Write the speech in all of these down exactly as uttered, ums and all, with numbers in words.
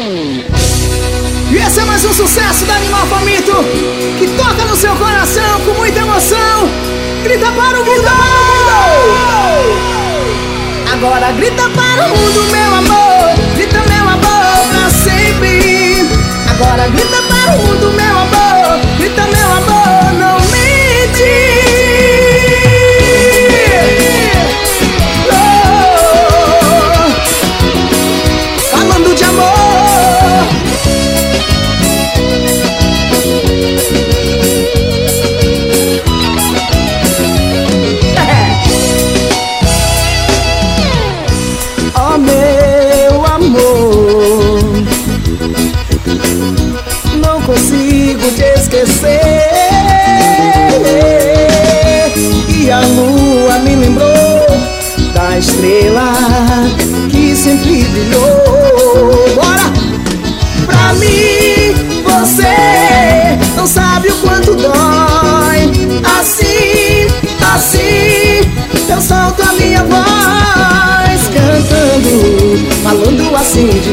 E esse é mais um sucesso da Animal Faminto, que toca no seu coração com muita emoção. Grita para o mundo! Agora grita para o mundo, meu amor. Grita, meu amor, pra sempre. Agora grita para o mundo, meu amor. Grita, meu amor, não mente. Oh, falando de amor. Oh, meu amor, não consigo te esquecer. E a lua me lembrou da estrela que sempre brilhou. Bora! Pra mim, você não sabe o quanto dói. Assim, assim, eu solto a minha voz, cantando, falando assim de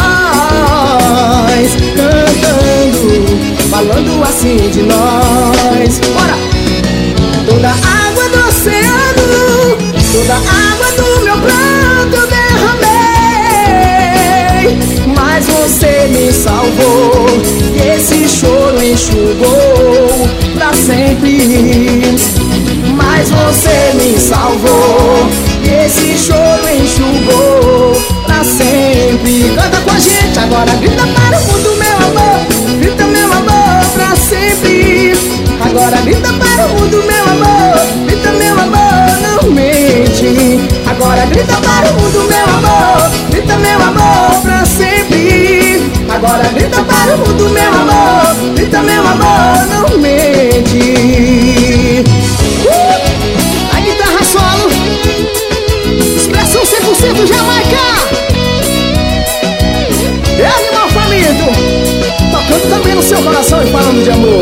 nós. Cantando, falando assim de nós. Bora! Toda água do oceano, toda água do meu pranto derramei, mas você me salvou e esse choro enxugou pra sempre. Mas você me salvou e esse choro enxugou pra sempre. Canta com a gente agora, grita para o mundo, meu amor. Grita, meu amor, pra sempre. Agora grita para o mundo, meu amor. Grita, meu amor, não mente. Agora grita para o mundo, meu amor. Grita, meu amor, pra sempre. Agora grita para o mundo, meu amor. Grita, meu amor, não mente. uh! A guitarra solo, expressão cem por cento Jamaica. É Animal Faminto, tocando também no seu coração e falando de amor.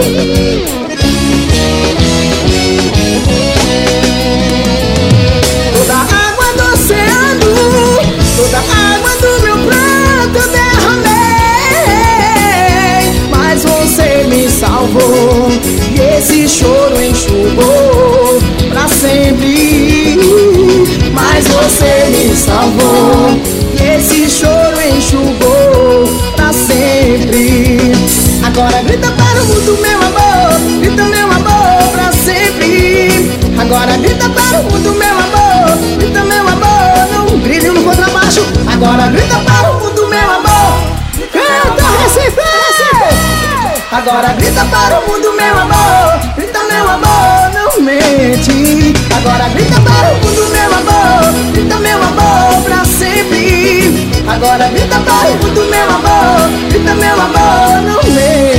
Toda água do oceano, toda água do meu pranto derramei, mas você me salvou e esse choro enxugou pra sempre. Mas você me salvou e esse choro enxugou pra sempre. Agora grita para o mundo, meu amor. Grita, meu amor, pra sempre. Agora grita para o mundo, meu amor. Grita, meu amor, não brilho no contrabaixo. Agora grita para o mundo, meu amor. Canta, Recife! Agora grita para o mundo, meu amor. Grita, meu amor, não mente. Agora grita para o mundo, meu amor. Grita, meu amor, pra sempre. Agora grita para o mundo, meu amor. Grita, meu amor, não mente.